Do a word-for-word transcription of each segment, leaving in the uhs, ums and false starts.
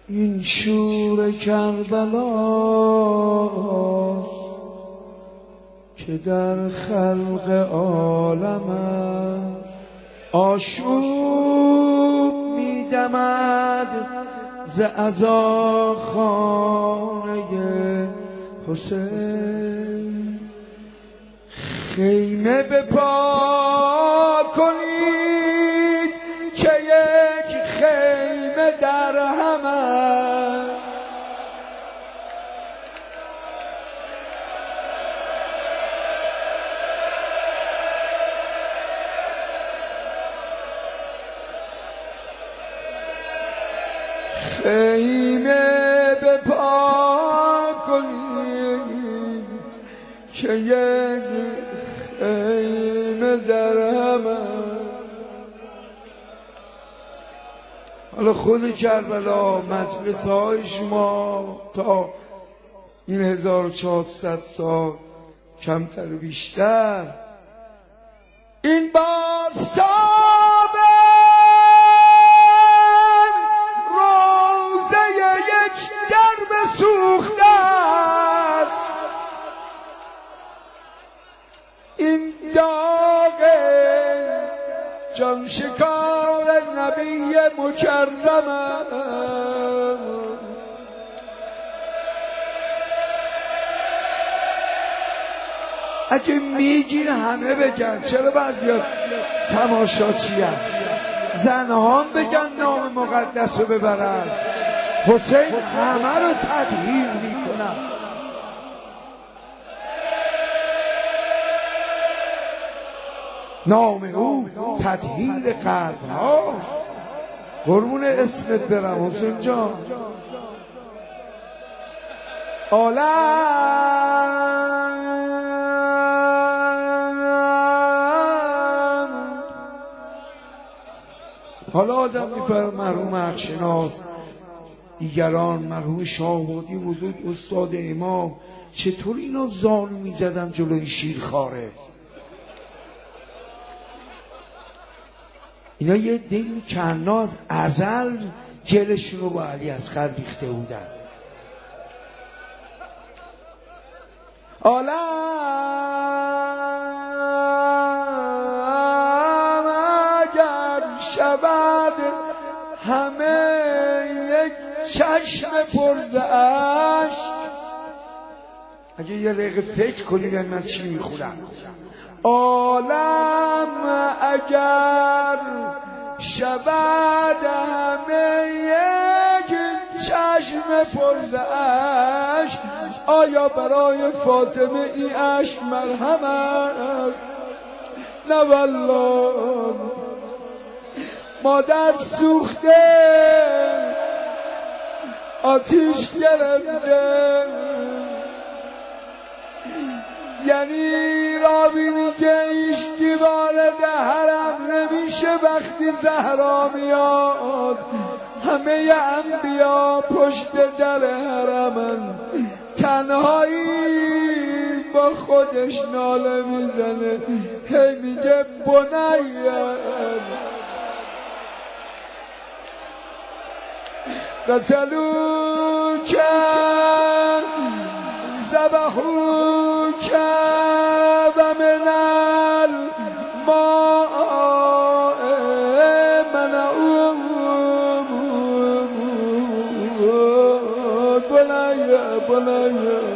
این شور کربلاست که در خلق عالم است. آشوب میدمد ز عزا خانه حسین. خیمه بپا کنید که یک خیمه در هم است. خیمه بپا کنید که یک خیمه در هم است. حالا خود کربلا، مجلس های شما تا این هزار و چهارصد سال کمتر و بیشتر این بازتاب روزه یک درب سوخته است. این داغ جان شکار نبی مکرم اگه میگین همه بگن، چرا بعضی تماشاچی هم زنها هم بگن نام مقدس رو ببرن. حسین همه رو تطهیر میکنن. نام او تطهیر قلب هاست. قربون اسمت برم حسین جان. عالم حالا آدم میفرم مرحوم حقشناس، دیگران، مرحوم شاهبادی بزرگ، استاد امام، چطور اینا زانو میزدن جلوی شیرخواره؟ اینا یه دل کنا از ازل جلشون رو با علی اصغر ریخته بودن. عالم اگر شود همه یک چشم پر ز اشک. اگه یه دقیقه فکر کنی ببین من چی میخونم. عالم اگر شود همه یک چشم پر ز اشک، آیا برای فاطمه این اشک مرهم است؟ نه والله. مادر سوخته، آتیش گرفته، یعنی راوی میگه ایشکی وارد حرم نمیشه وقتی زهرا میاد. همه انبیا پشت در حرمن، تنهایی با خودش ناله میزنه، هی میگه بنیم قتلوک ذبحوک و من الماء منعوک بنیم بنیم.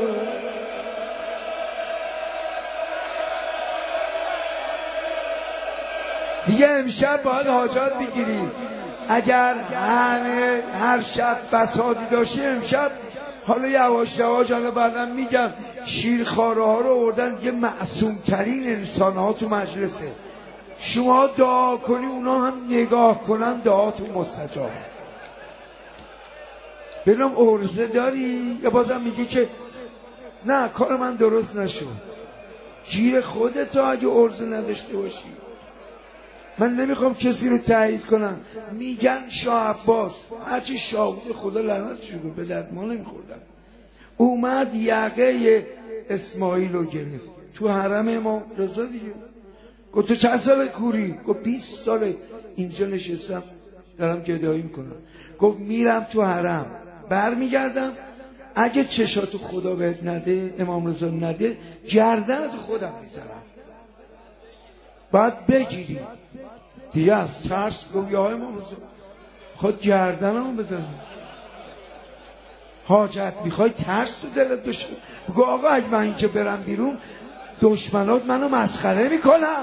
دیگه امشب باید حاجات بگیری. اگر همه هر شب بساطی داشتی امشب، حالا یواش یواش حالا بعدم میگم شیرخواره ها رو آوردن یه معصوم ترین انسان ها تو مجلسه. شما دعا کنی اونا هم نگاه کنن دعاتون مستجاب. ببینم عرضه داری یا بازم میگی که نه کار من درست نشد. گیر خودت اگه عرضه نداشته باشی. من نمیخوام کسی رو تایید کنم. میگن شاه عباس هرچی شاه بود خدا لعنتش کنه به درد ما نمیخوردن. اومد یقه اسماعیل رو گرفت تو حرم امام رضا دیگه. گفت تو چند سال کوری؟ گفت بیست ساله اینجا نشستم دارم گدایی میکنم. گفت میرم تو حرم برمیگردم اگه چشاتو خدا بهت نده، امام رضا نده، گردنتو خودم میزنم. باید بگیری دیگه. از ترس گفت یا امام رضا خود گردنمو بزن، حاجت میخوای ترس تو دلت بشه. بگو آقا اگه من اینجا برم بیرون دشمنات منو مسخره میکنن.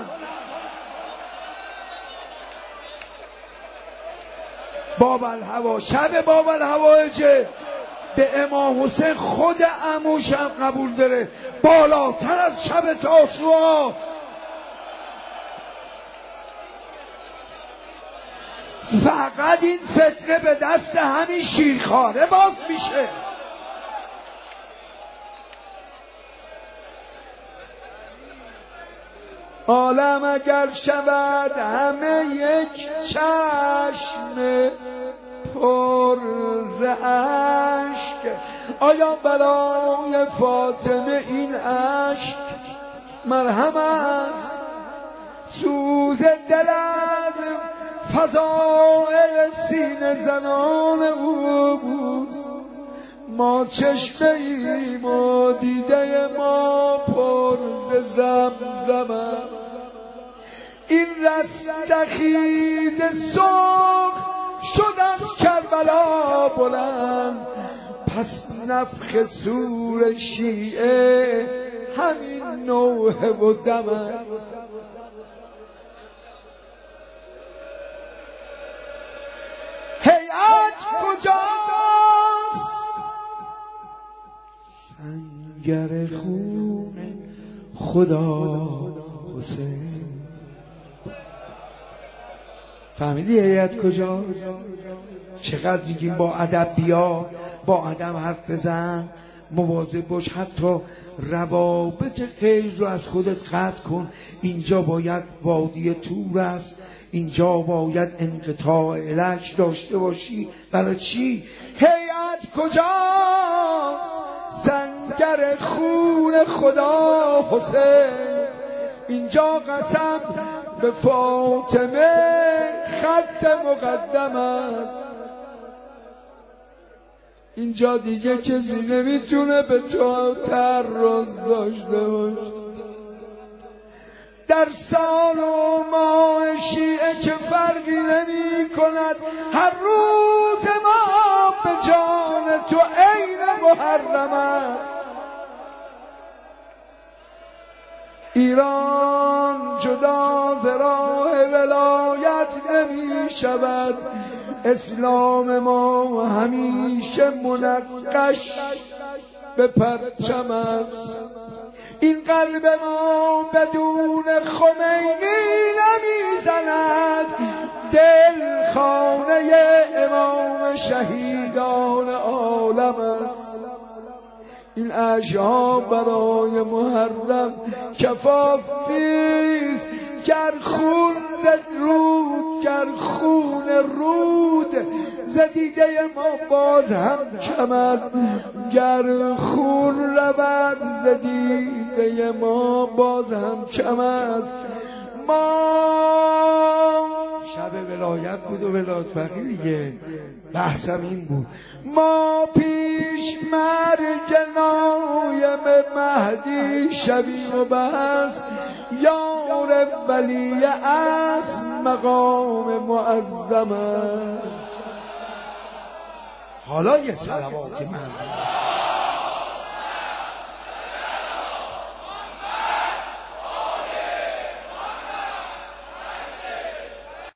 باب الهوا، شب باب الهوایجه به امام حسین خود عموش هم قبول داره بالاتر از شب تاسوعا. فقط این فتنه به دست همین شیرخواره باز میشه. عالم اگر شود همه یک چشم پر ز اشک، آیا برای فاطمه این اشک مرهم است؟ سوز دل از فضائل سینه زنان او بود. ما چشمه ایم و دیده ما پر ز زمزم است. این رستخیز سرخ شد از کربلا بلند، پس نفخ صور شیعه همین نوحه و دم است. هیئت کجاست؟ سنگر خون خدا حسین. فهمیدی هیئت کجاست؟ چقدر میگیم با ادب بیا، با ادب حرف بزن، مواظب باش، حتی روابط غیر رو از خودت قطع کن. اینجا باید وادی تور است، اینجا باید انقطاع الک داشته باشی. برای چی؟ هیئت کجاست؟ سنگر خون خدا حسین. اینجا قسم به فاطمه خط مقدم است. اینجا دیگه کسی نمیتونه به تو تعرض داشته باشه. در سال و ماه شیعه که فرقی نمی کند، هر روز ما به جان تو عین محرم است. ایران جدا ز راه ولایت نمی شود. اسلام ما همیشه منقش به پرچم است. این قلب ما بدون خمینی نمیزند. دل خانه امام شهیدان عالم است. این اشعار برای محرم کفاف نیست. گر خون زد رود، گر خون رود ز دیده ما باز هم کمر. گر خون رود ز دیده ما باز هم کم است. ما شب ولایت بود و ولایت فقیه دیگه، بحثم این بود. ما پیش مرگ نایم مهدی شویم و بس، یار ولی از مقام معظم. حالا یه صلوات من